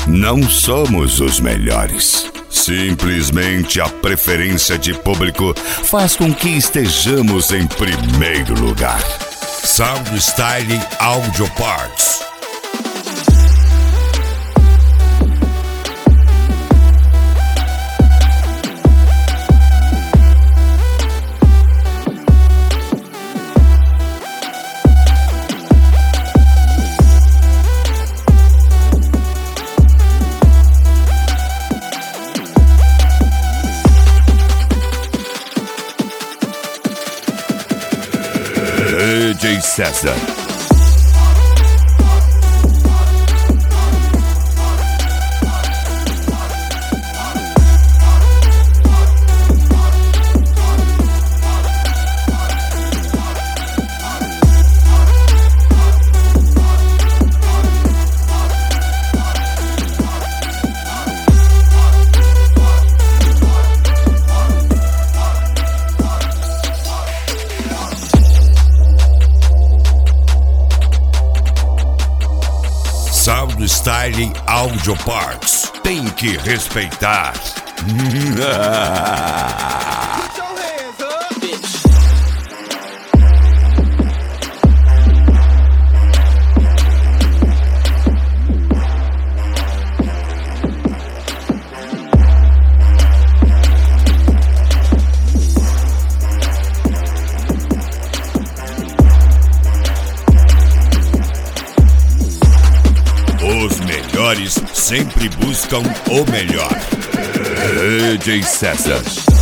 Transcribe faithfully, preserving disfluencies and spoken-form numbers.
Não somos os melhores. Simplesmente a preferência de público faz com que estejamos em primeiro lugar. Sound Style Audio Parts. D J César. Sound Style Audio Parts. Tem que respeitar. Os melhores sempre buscam o melhor. D J César.